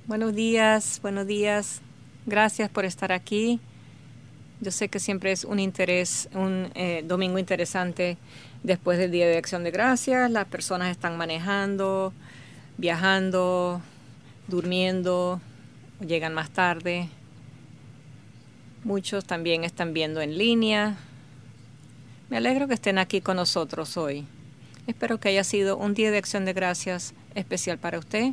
Buenos días, buenos días. Gracias por estar aquí. Yo sé que siempre es un domingo interesante después del Día de Acción de Gracias. Las personas están manejando, viajando, durmiendo, llegan más tarde. Muchos también están viendo en línea. Me alegro que estén aquí con nosotros hoy. Espero que haya sido un Día de Acción de Gracias especial para usted.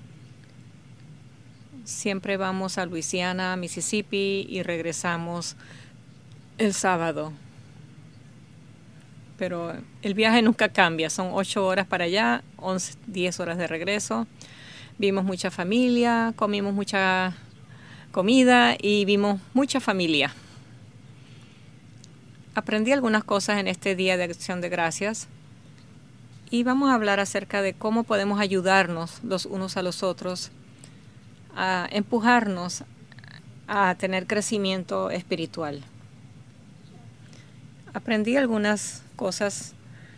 Siempre vamos a Luisiana, Mississippi y regresamos el sábado. Pero el viaje nunca cambia, son 8 horas para allá, 10 horas de regreso. Vimos mucha familia, comimos mucha comida y vimos mucha familia. Aprendí algunas cosas en este Día de Acción de Gracias y vamos a hablar acerca de cómo podemos ayudarnos los unos a los otros, a empujarnos a tener crecimiento espiritual. Aprendí algunas cosas.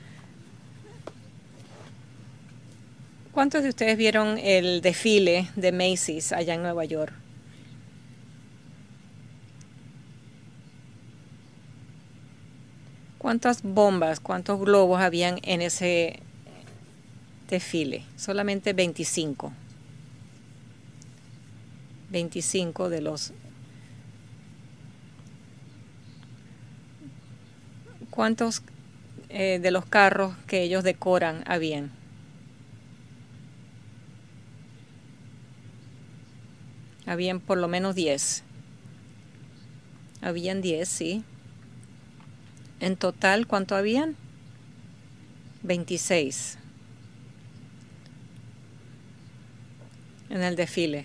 ¿Cuántos de ustedes vieron el desfile de Macy's allá en Nueva York? ¿Cuántas bombas, cuántos globos habían en ese desfile? Solamente 25. 25 de los... ¿Cuántos de los carros que ellos decoran habían? Habían por lo menos 10. Habían 10, sí. En total, ¿cuánto habían? 26 en el desfile.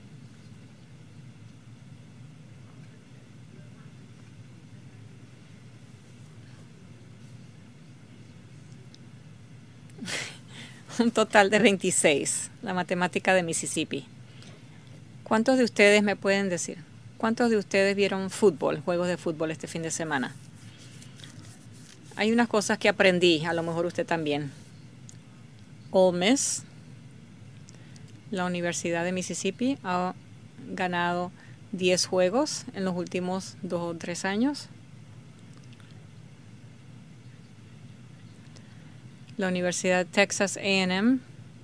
Un total de 26, la matemática de Mississippi. ¿Cuántos de ustedes me pueden decir? ¿Cuántos de ustedes vieron fútbol, juegos de fútbol este fin de semana? Hay unas cosas que aprendí, a lo mejor usted también. Ole Miss, la Universidad de Mississippi, ha ganado 10 juegos en los últimos 2 o 3 años. La Universidad Texas A&M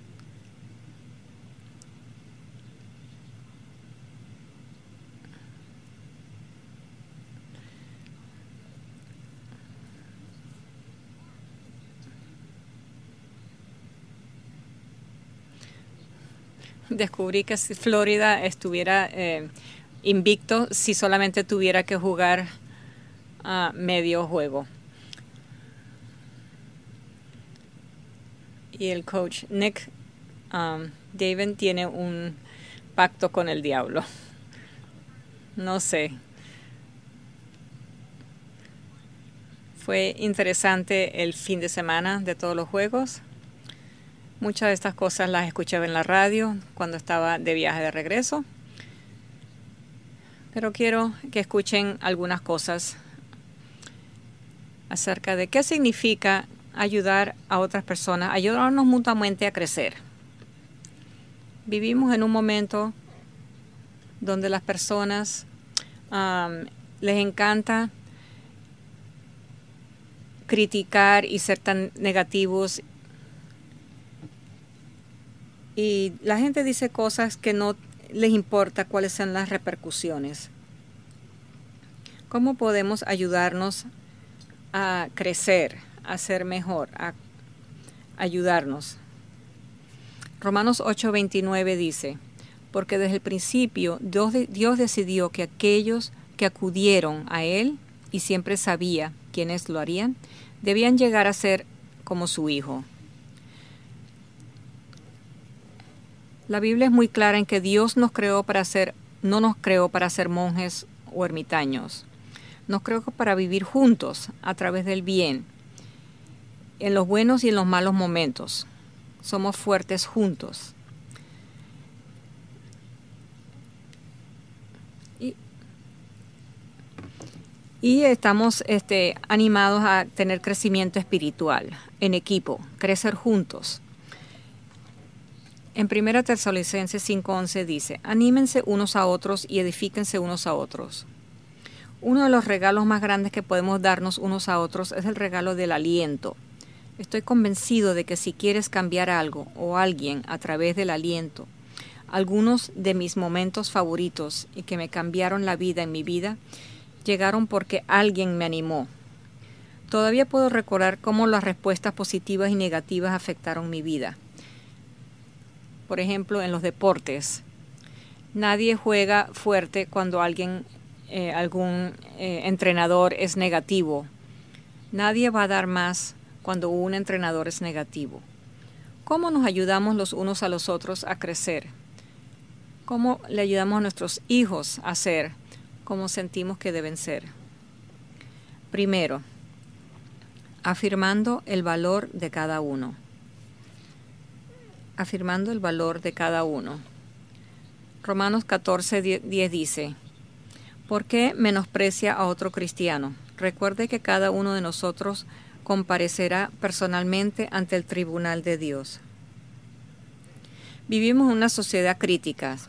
descubrí que si Florida estuviera invicto si solamente tuviera que jugar medio juego. Y el coach Nick David tiene un pacto con el diablo. No sé. Fue interesante el fin de semana de todos los juegos. Muchas de estas cosas las escuchaba en la radio cuando estaba de viaje de regreso. Pero quiero que escuchen algunas cosas acerca de qué significa ayudar a otras personas, ayudarnos mutuamente a crecer. Vivimos en un momento donde las personas les encanta criticar y ser tan negativos. Y la gente dice cosas que no les importa cuáles sean las repercusiones. ¿Cómo podemos ayudarnos a crecer, a ser mejor, a ayudarnos? Romanos 8:29 dice, porque desde el principio Dios decidió que aquellos que acudieron a Él, y siempre sabía quiénes lo harían, debían llegar a ser como su Hijo. La Biblia es muy clara en que Dios no nos creó para ser monjes o ermitaños. Nos creó para vivir juntos a través del bien, en los buenos y en los malos momentos. Somos fuertes juntos. Y estamos animados a tener crecimiento espiritual, en equipo, crecer juntos. En 1 Tesalonicenses 5:11 dice, anímense unos a otros y edifíquense unos a otros. Uno de los regalos más grandes que podemos darnos unos a otros es el regalo del aliento. Estoy convencido de que si quieres cambiar algo o alguien a través del aliento, algunos de mis momentos favoritos y que me cambiaron la vida en mi vida, llegaron porque alguien me animó. Todavía puedo recordar cómo las respuestas positivas y negativas afectaron mi vida. Por ejemplo, en los deportes. Nadie juega fuerte cuando algún entrenador es negativo. Nadie va a dar más cuando un entrenador es negativo. ¿Cómo nos ayudamos los unos a los otros a crecer? ¿Cómo le ayudamos a nuestros hijos a ser como sentimos que deben ser? Primero, afirmando el valor de cada uno. Afirmando el valor de cada uno. Romanos 14:10 dice, ¿por qué menosprecia a otro cristiano? Recuerde que cada uno de nosotros comparecerá personalmente ante el tribunal de Dios. Vivimos en una sociedad crítica.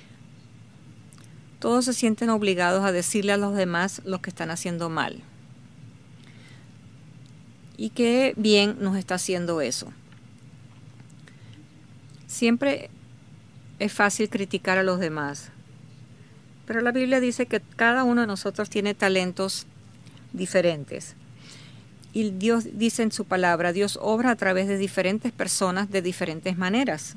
Todos se sienten obligados a decirle a los demás lo que están haciendo mal. Y qué bien nos está haciendo eso. Siempre es fácil criticar a los demás, pero la Biblia dice que cada uno de nosotros tiene talentos diferentes. Y Dios dice en su palabra, Dios obra a través de diferentes personas de diferentes maneras.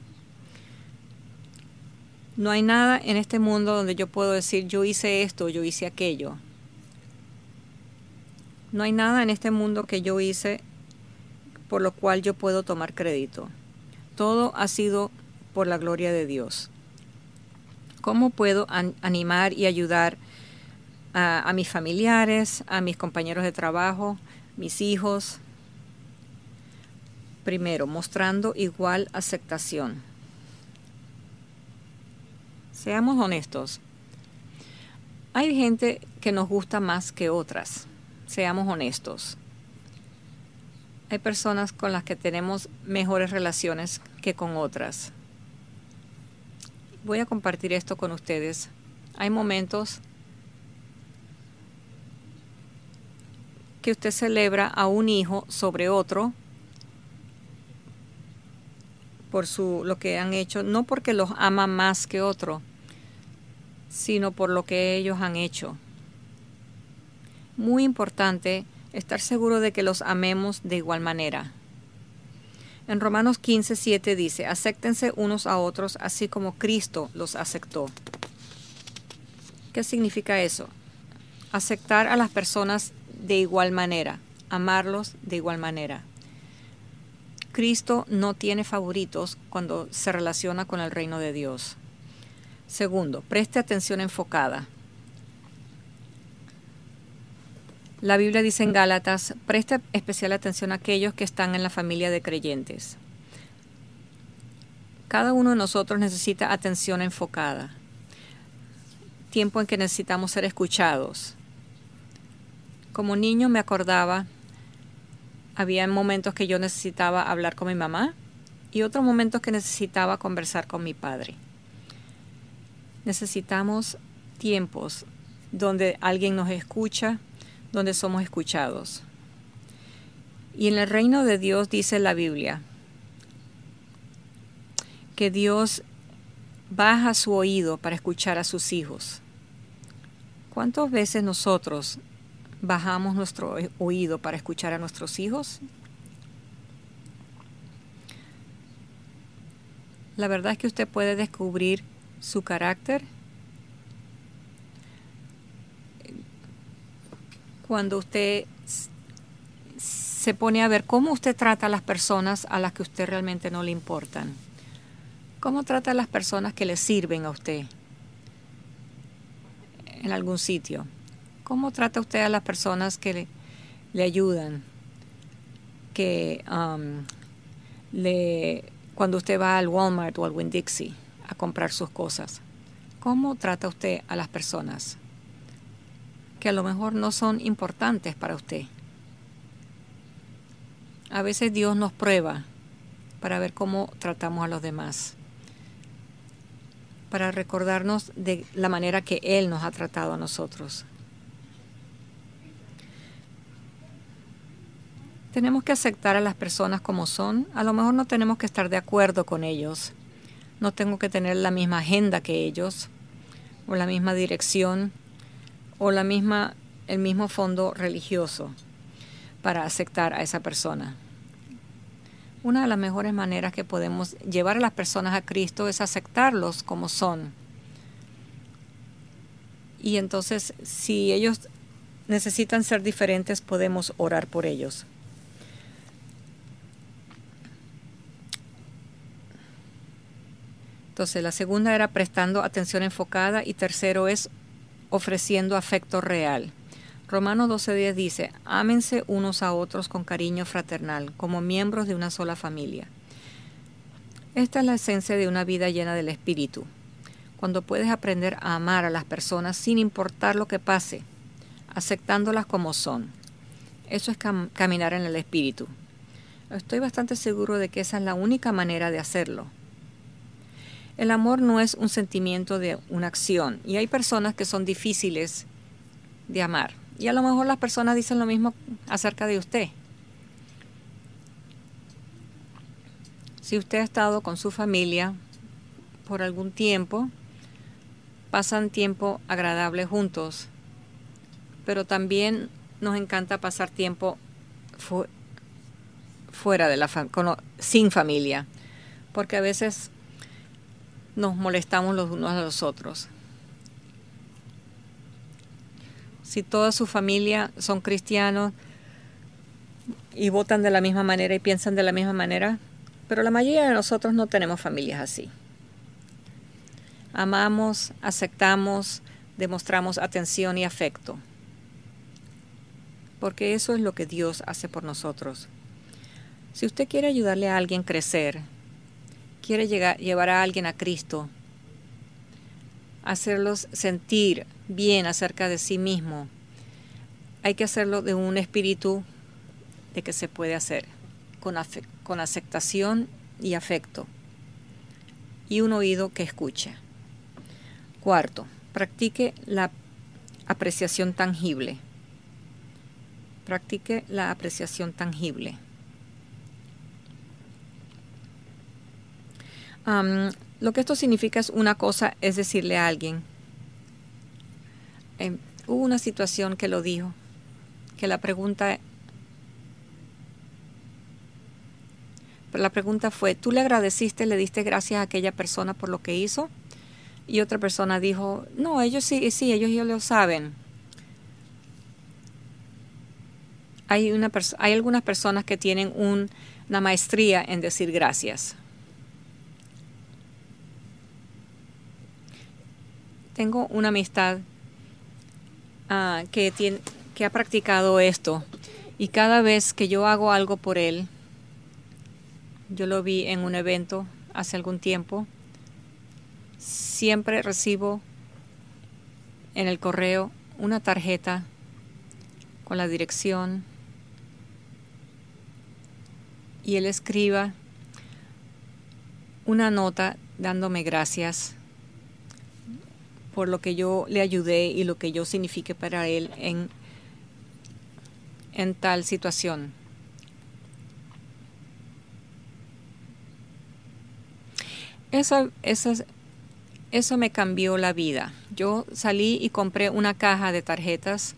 No hay nada en este mundo donde yo puedo decir, yo hice esto, yo hice aquello. No hay nada en este mundo que yo hice por lo cual yo puedo tomar crédito. Todo ha sido por la gloria de Dios. ¿Cómo puedo animar y ayudar a mis familiares, a mis compañeros de trabajo, mis hijos? Primero, mostrando igual aceptación. Seamos honestos. Hay gente que nos gusta más que otras. Seamos honestos. Hay personas con las que tenemos mejores relaciones que con otras. Voy a compartir esto con ustedes. Hay momentos que usted celebra a un hijo sobre otro por lo que han hecho, no porque los ama más que otro, sino por lo que ellos han hecho. Muy importante estar seguro de que los amemos de igual manera. En Romanos 15:7 dice, acéptense unos a otros así como Cristo los aceptó. ¿Qué significa eso? Aceptar a las personas de igual manera, amarlos de igual manera. Cristo no tiene favoritos cuando se relaciona con el reino de Dios. Segundo, preste atención enfocada. La Biblia dice en Gálatas, preste especial atención a aquellos que están en la familia de creyentes. Cada uno de nosotros necesita atención enfocada. Tiempo en que necesitamos ser escuchados. Como niño me acordaba, había momentos que yo necesitaba hablar con mi mamá y otros momentos que necesitaba conversar con mi padre. Necesitamos tiempos donde alguien nos escucha, donde somos escuchados. Y en el reino de Dios dice la Biblia que Dios baja su oído para escuchar a sus hijos. ¿Cuántas veces nosotros bajamos nuestro oído para escuchar a nuestros hijos? La verdad es que usted puede descubrir su carácter cuando usted se pone a ver cómo usted trata a las personas a las que usted realmente no le importan. ¿Cómo trata a las personas que le sirven a usted en algún sitio? ¿Cómo trata usted a las personas que le ayudan? Que cuando usted va al Walmart o al Winn-Dixie a comprar sus cosas. ¿Cómo trata usted a las personas que a lo mejor no son importantes para usted? A veces Dios nos prueba para ver cómo tratamos a los demás, para recordarnos de la manera que Él nos ha tratado a nosotros. Tenemos que aceptar a las personas como son. A lo mejor no tenemos que estar de acuerdo con ellos. No tengo que tener la misma agenda que ellos, o la misma dirección, o el mismo fondo religioso para aceptar a esa persona. Una de las mejores maneras que podemos llevar a las personas a Cristo es aceptarlos como son. Y entonces, si ellos necesitan ser diferentes, podemos orar por ellos. Entonces, la segunda era prestando atención enfocada y tercero es ofreciendo afecto real. Romanos 12:10 dice, ámense unos a otros con cariño fraternal, como miembros de una sola familia. Esta es la esencia de una vida llena del Espíritu, cuando puedes aprender a amar a las personas sin importar lo que pase, aceptándolas como son. Eso es caminar en el Espíritu. Estoy bastante seguro de que esa es la única manera de hacerlo. El amor no es un sentimiento de una acción, y hay personas que son difíciles de amar. Y a lo mejor las personas dicen lo mismo acerca de usted. Si usted ha estado con su familia por algún tiempo, pasan tiempo agradable juntos, pero también nos encanta pasar tiempo fuera de sin familia, porque a veces nos molestamos los unos a los otros. Si toda su familia son cristianos y votan de la misma manera y piensan de la misma manera, pero la mayoría de nosotros no tenemos familias así. Amamos, aceptamos, demostramos atención y afecto, porque eso es lo que Dios hace por nosotros. Si usted quiere ayudarle a alguien a crecer, quiere llevar a alguien a Cristo, hacerlos sentir bien acerca de sí mismo, hay que hacerlo de un espíritu de que se puede hacer, con aceptación y afecto, y un oído que escuche. Cuarto, practique la apreciación tangible. Practique la apreciación tangible. Lo que esto significa es una cosa, es decirle a alguien, hubo una situación que lo dijo, que la pregunta fue, ¿tú le agradeciste, le diste gracias a aquella persona por lo que hizo? Y otra persona dijo, no, ellos sí, ellos ya lo saben. Hay algunas personas que tienen una maestría en decir gracias. Tengo una amistad que ha practicado esto, y cada vez que yo hago algo por él, yo lo vi en un evento hace algún tiempo, siempre recibo en el correo una tarjeta con la dirección y él escriba una nota dándome gracias por lo que yo le ayudé y lo que yo signifique para él en tal situación. Eso me cambió la vida. Yo salí y compré una caja de tarjetas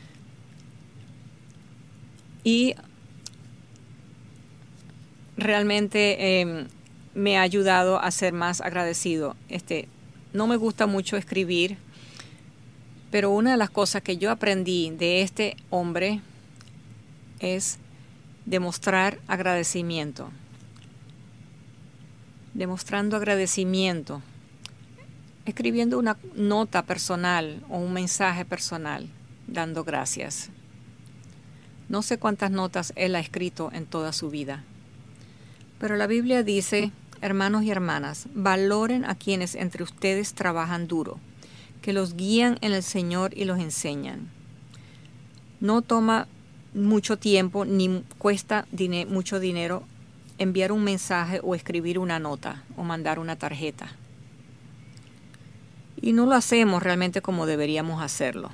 y realmente me ha ayudado a ser más agradecido. No me gusta mucho escribir, pero una de las cosas que yo aprendí de este hombre es demostrar agradecimiento. Demostrando agradecimiento, escribiendo una nota personal o un mensaje personal, dando gracias. No sé cuántas notas él ha escrito en toda su vida, pero la Biblia dice, hermanos y hermanas, valoren a quienes entre ustedes trabajan duro, que los guían en el Señor y los enseñan. No toma mucho tiempo ni cuesta mucho dinero enviar un mensaje o escribir una nota o mandar una tarjeta. Y no lo hacemos realmente como deberíamos hacerlo.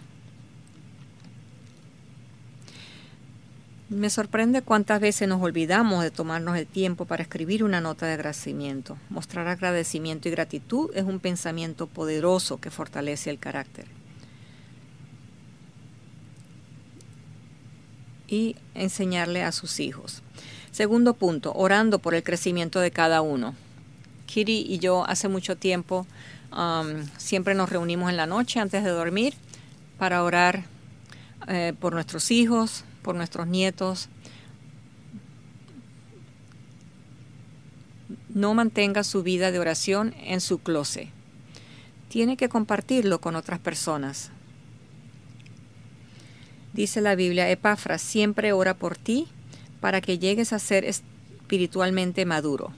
Me sorprende cuántas veces nos olvidamos de tomarnos el tiempo para escribir una nota de agradecimiento. Mostrar agradecimiento y gratitud es un pensamiento poderoso que fortalece el carácter. Y enseñarle a sus hijos. Segundo punto, orando por el crecimiento de cada uno. Kitty y yo hace mucho tiempo siempre nos reunimos en la noche antes de dormir para orar por nuestros hijos, por nuestros nietos. No mantenga su vida de oración en su closet. Tiene que compartirlo con otras personas. Dice la Biblia, Epafras siempre ora por ti para que llegues a ser espiritualmente maduro.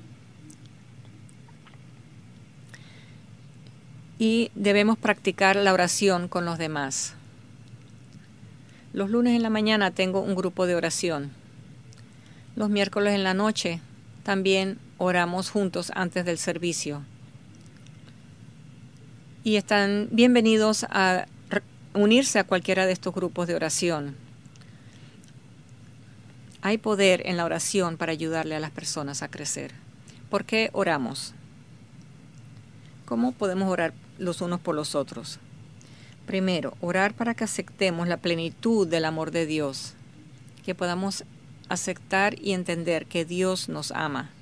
Y debemos practicar la oración con los demás. Los lunes en la mañana tengo un grupo de oración. Los miércoles en la noche también oramos juntos antes del servicio. Y están bienvenidos a unirse a cualquiera de estos grupos de oración. Hay poder en la oración para ayudarle a las personas a crecer. ¿Por qué oramos? ¿Cómo podemos orar los unos por los otros? Primero, orar para que aceptemos la plenitud del amor de Dios, que podamos aceptar y entender que Dios nos ama.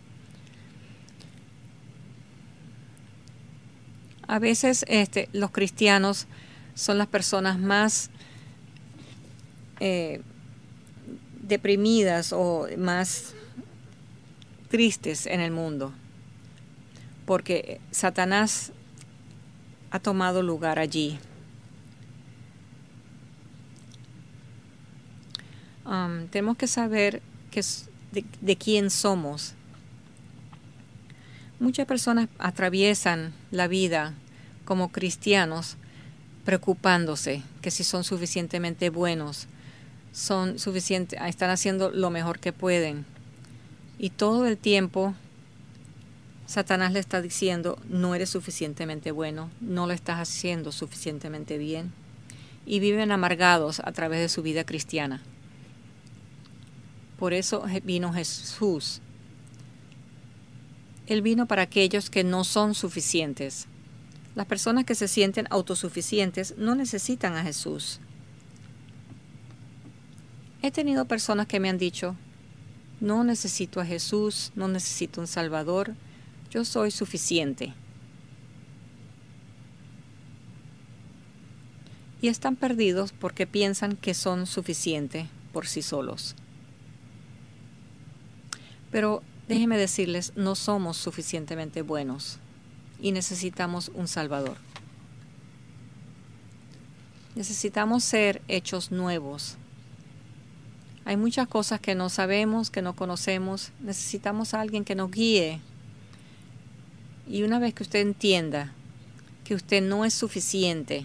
A veces los cristianos son las personas más deprimidas o más tristes en el mundo, porque Satanás ha tomado lugar allí. Tenemos que saber de quién somos. Muchas personas atraviesan la vida como cristianos preocupándose que si son suficientemente buenos, están haciendo lo mejor que pueden. Y todo el tiempo Satanás le está diciendo, no eres suficientemente bueno, no lo estás haciendo suficientemente bien. Y viven amargados a través de su vida cristiana. Por eso vino Jesús. Él vino para aquellos que no son suficientes. Las personas que se sienten autosuficientes no necesitan a Jesús. He tenido personas que me han dicho, no necesito a Jesús, no necesito un Salvador, yo soy suficiente. Y están perdidos porque piensan que son suficientes por sí solos. Pero déjenme decirles, no somos suficientemente buenos y necesitamos un Salvador. Necesitamos ser hechos nuevos. Hay muchas cosas que no sabemos, que no conocemos. Necesitamos a alguien que nos guíe. Y una vez que usted entienda que usted no es suficiente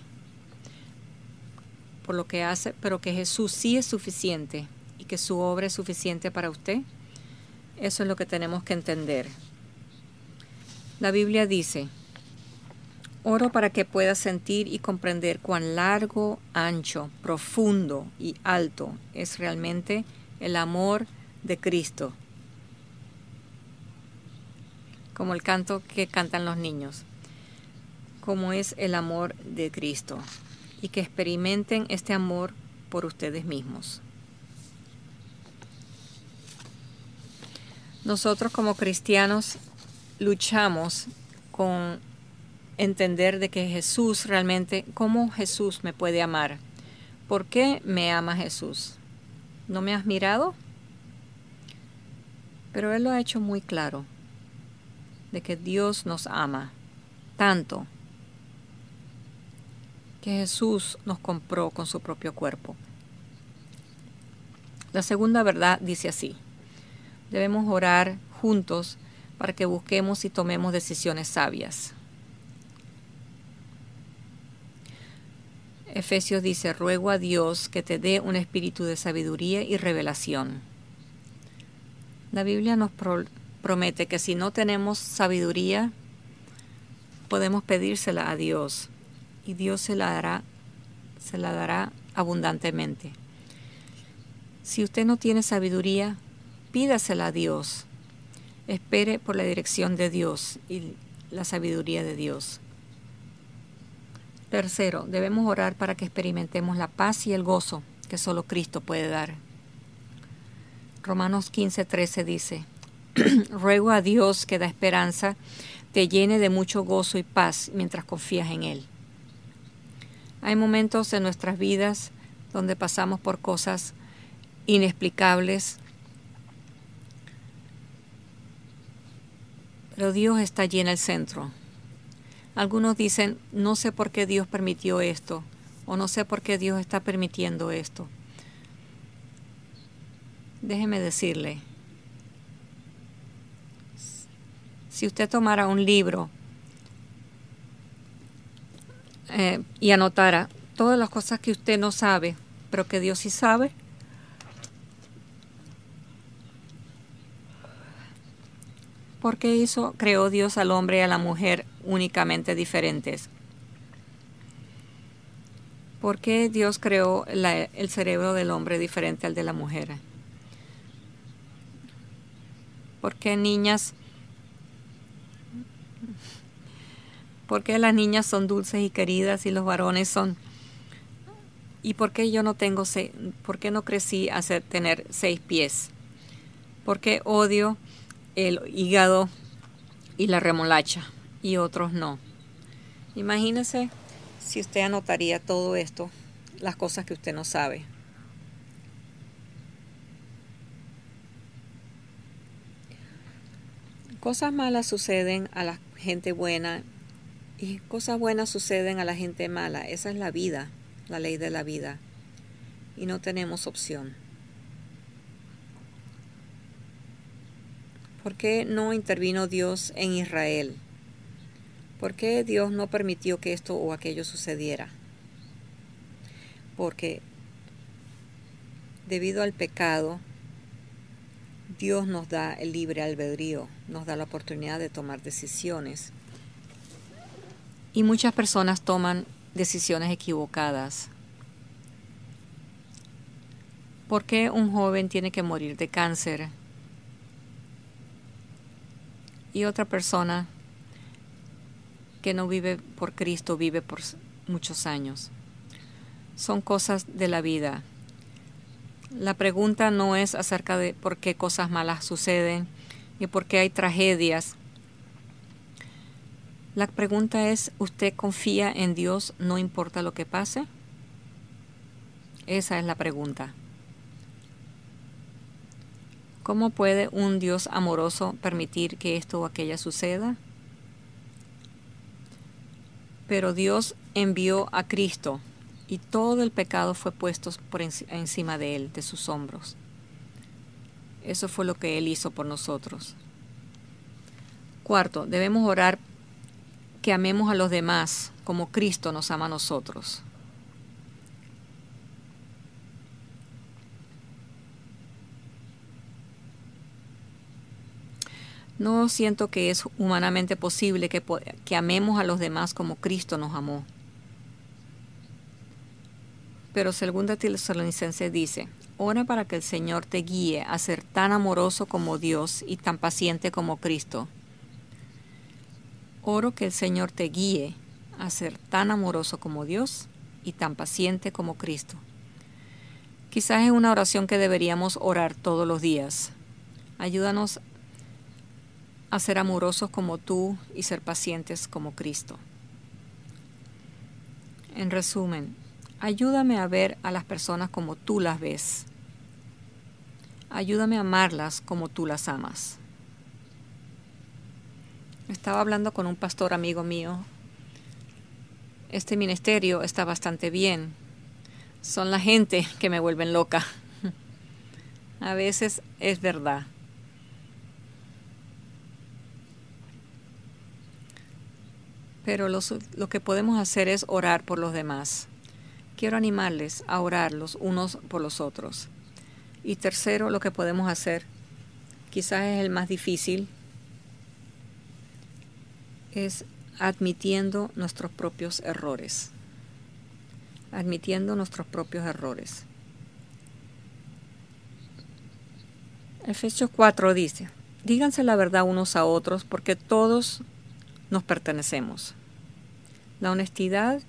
por lo que hace, pero que Jesús sí es suficiente y que su obra es suficiente para usted, eso es lo que tenemos que entender. La Biblia dice, oro para que puedas sentir y comprender cuán largo, ancho, profundo y alto es realmente el amor de Cristo. Como el canto que cantan los niños. Como es el amor de Cristo. Y que experimenten este amor por ustedes mismos. Nosotros como cristianos luchamos con entender de que Jesús realmente, ¿cómo Jesús me puede amar? ¿Por qué me ama Jesús? ¿No me has mirado? Pero Él lo ha hecho muy claro, de que Dios nos ama tanto que Jesús nos compró con su propio cuerpo. La segunda verdad dice así. Debemos orar juntos para que busquemos y tomemos decisiones sabias. Efesios dice, ruego a Dios que te dé un espíritu de sabiduría y revelación. La Biblia nos promete que si no tenemos sabiduría, podemos pedírsela a Dios y Dios se la dará abundantemente. Si usted no tiene sabiduría, pídasela a Dios. Espere por la dirección de Dios y la sabiduría de Dios. Tercero, debemos orar para que experimentemos la paz y el gozo que solo Cristo puede dar. Romanos 15:13 dice: Ruego a Dios que da esperanza, te llene de mucho gozo y paz mientras confías en Él. Hay momentos en nuestras vidas donde pasamos por cosas inexplicables, pero Dios está allí en el centro. Algunos dicen, no sé por qué Dios permitió esto, o no sé por qué Dios está permitiendo esto. Déjeme decirle, si usted tomara un libro y anotara todas las cosas que usted no sabe, pero que Dios sí sabe, ¿por qué creó Dios al hombre y a la mujer únicamente diferentes? ¿Por qué Dios creó el cerebro del hombre diferente al de la mujer? ¿Por qué las niñas son dulces y queridas y los varones son? ¿Y por qué yo no tengo por qué no crecí a tener 6 pies? ¿Por qué odio el hígado y la remolacha y otros no? Imagínese si usted anotaría todo esto, las cosas que usted no sabe. Cosas malas suceden a la gente buena y cosas buenas suceden a la gente mala. Esa es la vida, la ley de la vida. Y no tenemos opción. ¿Por qué no intervino Dios en Israel? ¿Por qué Dios no permitió que esto o aquello sucediera? Porque debido al pecado, Dios nos da el libre albedrío, nos da la oportunidad de tomar decisiones. Y muchas personas toman decisiones equivocadas. ¿Por qué un joven tiene que morir de cáncer? Y otra persona que no vive por Cristo vive por muchos años. Son cosas de la vida. La pregunta no es acerca de por qué cosas malas suceden y por qué hay tragedias. La pregunta es, ¿usted confía en Dios no importa lo que pase? Esa es la pregunta. ¿Cómo puede un Dios amoroso permitir que esto o aquello suceda? Pero Dios envió a Cristo y todo el pecado fue puesto encima de Él, de sus hombros. Eso fue lo que Él hizo por nosotros. Cuarto, debemos orar que amemos a los demás como Cristo nos ama a nosotros. No siento que es humanamente posible que amemos a los demás como Cristo nos amó. Pero 2 Tesalonicenses dice, ora para que el Señor te guíe a ser tan amoroso como Dios y tan paciente como Cristo. Oro que el Señor te guíe a ser tan amoroso como Dios y tan paciente como Cristo. Quizás es una oración que deberíamos orar todos los días. Ayúdanos a ser amorosos como tú y ser pacientes como Cristo. En resumen, ayúdame a ver a las personas como tú las ves. Ayúdame a amarlas como tú las amas. Estaba hablando con un pastor amigo mío. Este ministerio está bastante bien. Son la gente que me vuelven loca. A veces es verdad. Pero lo que podemos hacer es orar por los demás. Quiero animarles a orar los unos por los otros. Y tercero, lo que podemos hacer, quizás es el más difícil, es admitiendo nuestros propios errores. Admitiendo nuestros propios errores. Efesios 4 dice, díganse la verdad unos a otros porque todos nos pertenecemos. La honestidad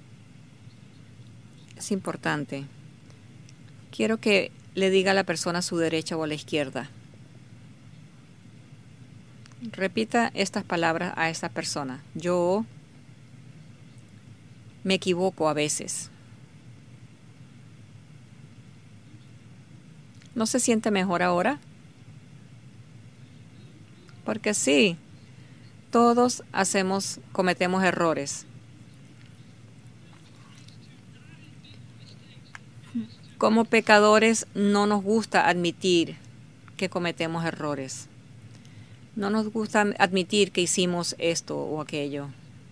es importante. Quiero que le diga a la persona a su derecha o a la izquierda. Repita estas palabras a esa persona. Yo me equivoco a veces. ¿No se siente mejor ahora? Porque sí, todos cometemos errores. Como pecadores no nos gusta admitir que cometemos errores. No nos gusta admitir que hicimos esto o aquello.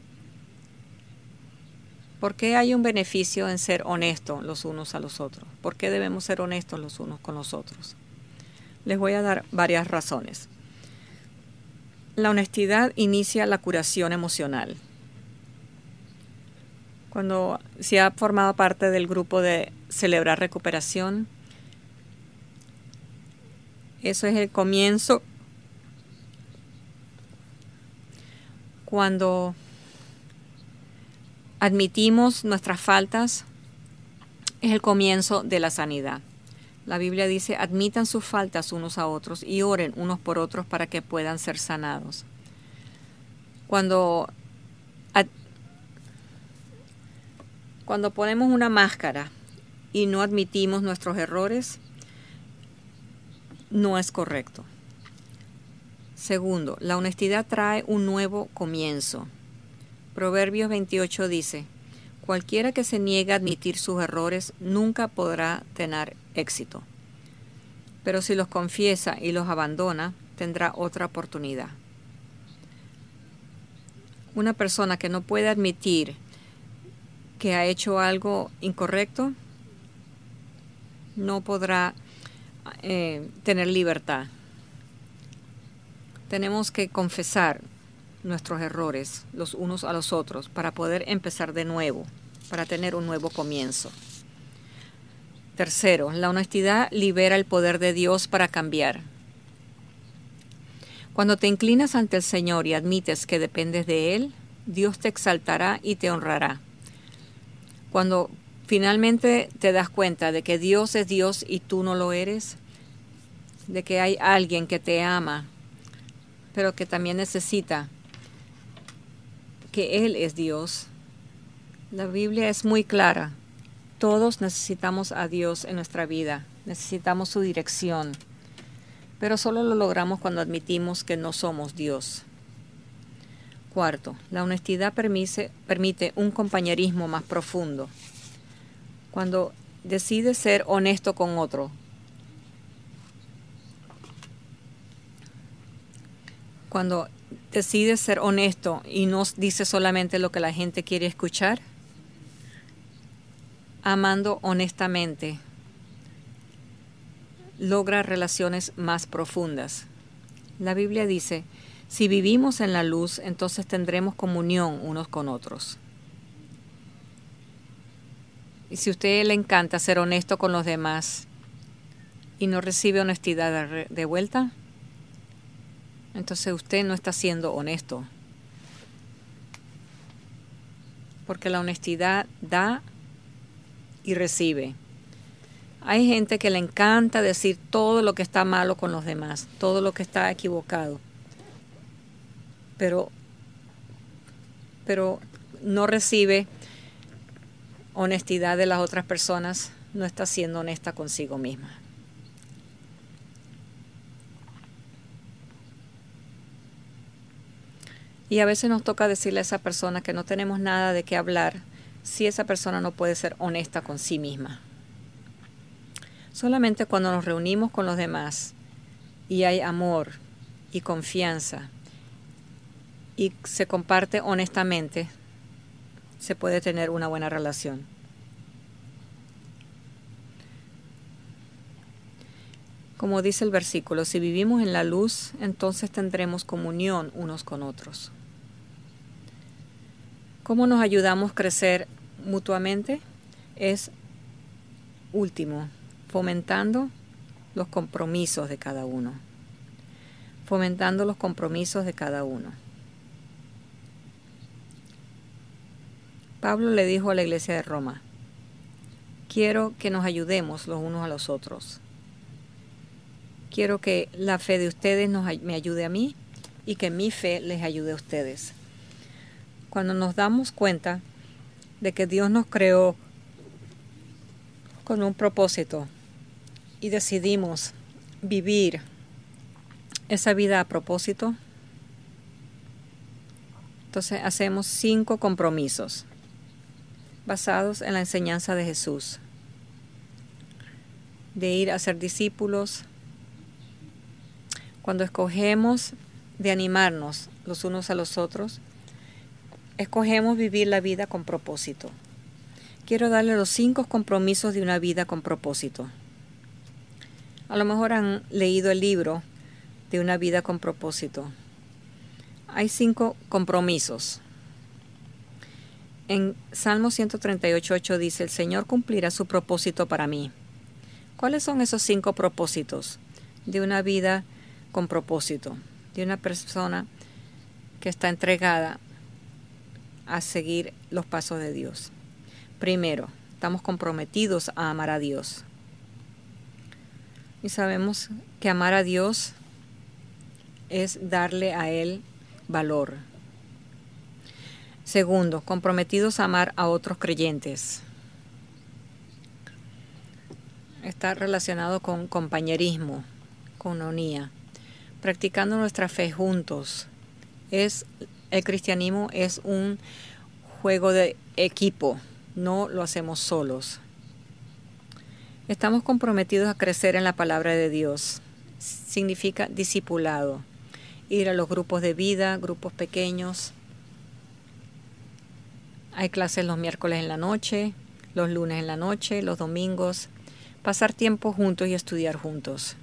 ¿Por qué hay un beneficio en ser honestos los unos a los otros? ¿Por qué debemos ser honestos los unos con los otros? Les voy a dar varias razones. La honestidad inicia la curación emocional. Cuando se ha formado parte del grupo de Celebrar Recuperación, eso es el comienzo. Cuando admitimos nuestras faltas, es el comienzo de la sanidad. La Biblia dice, admitan sus faltas unos a otros y oren unos por otros para que puedan ser sanados. Cuando ponemos una máscara y no admitimos nuestros errores, no es correcto. Segundo, la honestidad trae un nuevo comienzo. Proverbios 28 dice, cualquiera que se niegue a admitir sus errores nunca podrá tener éxito. Pero si los confiesa y los abandona, tendrá otra oportunidad. Una persona que no puede admitir que ha hecho algo incorrecto, no podrá tener libertad. Tenemos que confesar nuestros errores los unos a los otros para poder empezar de nuevo, para tener un nuevo comienzo. Tercero, la honestidad libera el poder de Dios para cambiar. Cuando te inclinas ante el Señor y admites que dependes de Él, Dios te exaltará y te honrará. Cuando finalmente te das cuenta de que Dios es Dios y tú no lo eres, de que hay alguien que te ama, pero que también necesita que Él es Dios. La Biblia es muy clara. Todos necesitamos a Dios en nuestra vida. Necesitamos su dirección. Pero solo lo logramos cuando admitimos que no somos Dios. Cuarto, la honestidad permite un compañerismo más profundo. Cuando decides ser honesto con otro, cuando decides ser honesto y no dices solamente lo que la gente quiere escuchar, amando honestamente, logra relaciones más profundas. La Biblia dice, si vivimos en la luz, entonces tendremos comunión unos con otros. Y si a usted le encanta ser honesto con los demás y no recibe honestidad de vuelta, entonces usted no está siendo honesto. Porque la honestidad da y recibe. Hay gente que le encanta decir todo lo que está malo con los demás, todo lo que está equivocado. Pero no recibe honestidad de las otras personas, no está siendo honesta consigo misma. Y a veces nos toca decirle a esa persona que no tenemos nada de qué hablar si esa persona no puede ser honesta con sí misma. Solamente cuando nos reunimos con los demás y hay amor y confianza y se comparte honestamente, se puede tener una buena relación. Como dice el versículo, si vivimos en la luz, entonces tendremos comunión unos con otros. ¿Cómo nos ayudamos a crecer mutuamente? Es último, fomentando los compromisos de cada uno. Fomentando los compromisos de cada uno. Pablo le dijo a la iglesia de Roma, quiero que nos ayudemos los unos a los otros. Quiero que la fe de ustedes me ayude a mí y que mi fe les ayude a ustedes. Cuando nos damos cuenta de que Dios nos creó con un propósito y decidimos vivir esa vida a propósito, entonces hacemos 5 compromisos basados en la enseñanza de Jesús, de ir a ser discípulos. Cuando escogemos de animarnos los unos a los otros, escogemos vivir la vida con propósito. Quiero darle los 5 compromisos de una vida con propósito. A lo mejor han leído el libro de una vida con propósito. Hay 5 compromisos. En Salmo 138:8 dice, el Señor cumplirá su propósito para mí. ¿Cuáles son esos 5 propósitos de una vida con propósito? De una persona que está entregada a seguir los pasos de Dios. Primero, estamos comprometidos a amar a Dios. Y sabemos que amar a Dios es darle a Él valor. Segundo, comprometidos a amar a otros creyentes. Está relacionado con compañerismo, con unidad, practicando nuestra fe juntos. El cristianismo es un juego de equipo, no lo hacemos solos. Estamos comprometidos a crecer en la palabra de Dios. Significa discipulado, ir a los grupos de vida, grupos pequeños. Hay clases los miércoles en la noche, los lunes en la noche, los domingos. Pasar tiempo juntos y estudiar juntos.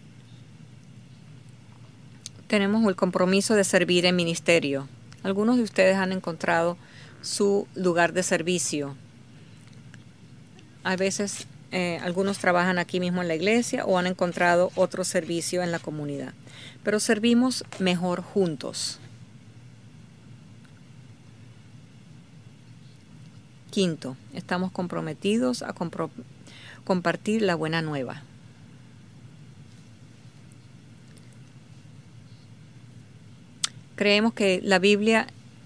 Tenemos el compromiso de servir en ministerio. Algunos de ustedes han encontrado su lugar de servicio. A veces algunos trabajan aquí mismo en la iglesia o han encontrado otro servicio en la comunidad. Pero servimos mejor juntos. Quinto, estamos comprometidos a compartir la buena nueva. Creemos que la Biblia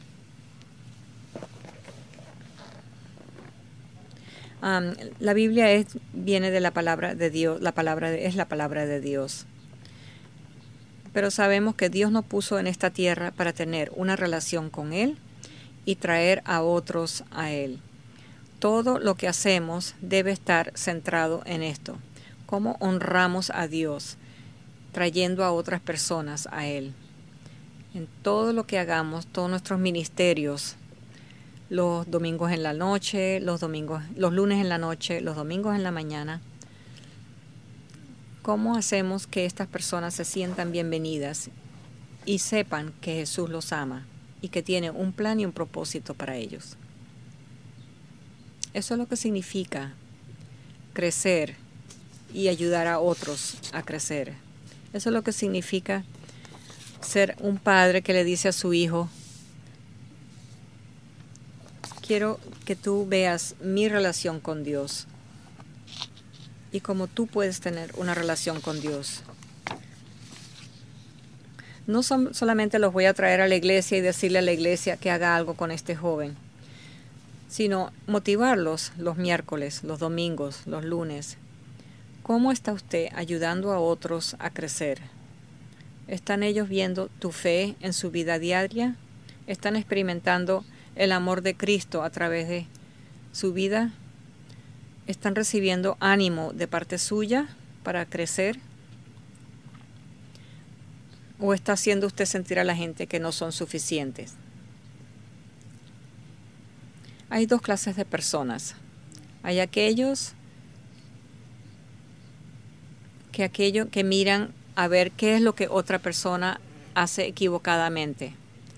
viene de la palabra de Dios, es la palabra de Dios. Pero sabemos que Dios nos puso en esta tierra para tener una relación con Él y traer a otros a Él. Todo lo que hacemos debe estar centrado en esto. Cómo honramos a Dios, trayendo a otras personas a Él. En todo lo que hagamos, todos nuestros ministerios, los domingos en la noche, los lunes en la noche, los domingos en la mañana. ¿Cómo hacemos que estas personas se sientan bienvenidas y sepan que Jesús los ama y que tiene un plan y un propósito para ellos? Eso es lo que significa crecer y ayudar a otros a crecer. Eso es lo que significa ser un padre que le dice a su hijo, quiero que tú veas mi relación con Dios y cómo tú puedes tener una relación con Dios. No solamente los voy a traer a la iglesia y decirle a la iglesia que haga algo con este joven, sino motivarlos los miércoles, los domingos, los lunes. ¿Cómo está usted ayudando a otros a crecer? ¿Están ellos viendo tu fe en su vida diaria? ¿Están experimentando el amor de Cristo a través de su vida? ¿Están recibiendo ánimo de parte suya para crecer? ¿O está haciendo usted sentir a la gente que no son suficientes? Hay 2 clases de personas. Hay aquellos que miran a ver qué es lo que otra persona hace equivocadamente.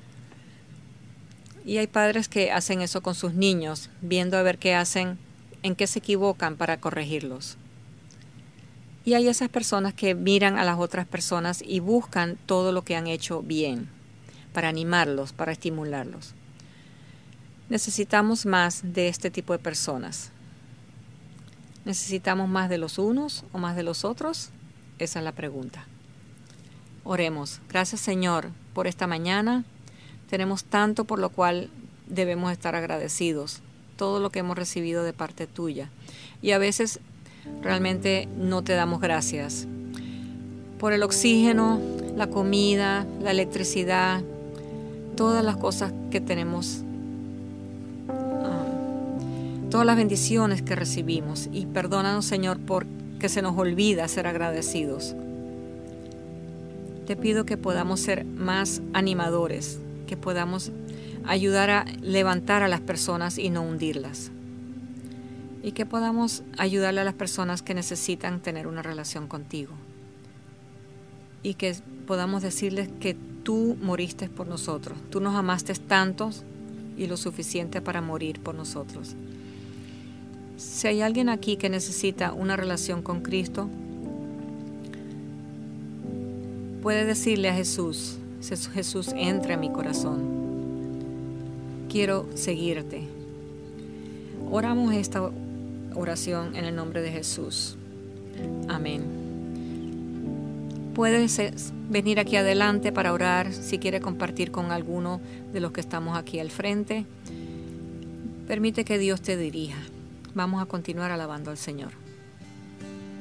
Y hay padres que hacen eso con sus niños, viendo a ver qué hacen, en qué se equivocan para corregirlos. Y hay esas personas que miran a las otras personas y buscan todo lo que han hecho bien, para animarlos, para estimularlos. Necesitamos más de este tipo de personas. ¿Necesitamos más de los unos o más de los otros? Esa es la pregunta. Oremos. Gracias, Señor, por esta mañana. Tenemos tanto por lo cual debemos estar agradecidos. Todo lo que hemos recibido de parte tuya. Y a veces realmente no te damos gracias. Por el oxígeno, la comida, la electricidad, todas las cosas que tenemos, todas las bendiciones que recibimos. Y perdónanos, Señor, porque se nos olvida ser agradecidos. Te pido que podamos ser más animadores, que podamos ayudar a levantar a las personas y no hundirlas. Y que podamos ayudarle a las personas que necesitan tener una relación contigo. Y que podamos decirles que tú moriste por nosotros. Tú nos amaste tanto y lo suficiente para morir por nosotros. Si hay alguien aquí que necesita una relación con Cristo, puede decirle a Jesús: Jesús, entra en mi corazón. Quiero seguirte. Oramos esta oración en el nombre de Jesús. Amén. Puedes venir aquí adelante para orar si quiere compartir con alguno de los que estamos aquí al frente. Permite que Dios te dirija. Vamos a continuar alabando al Señor.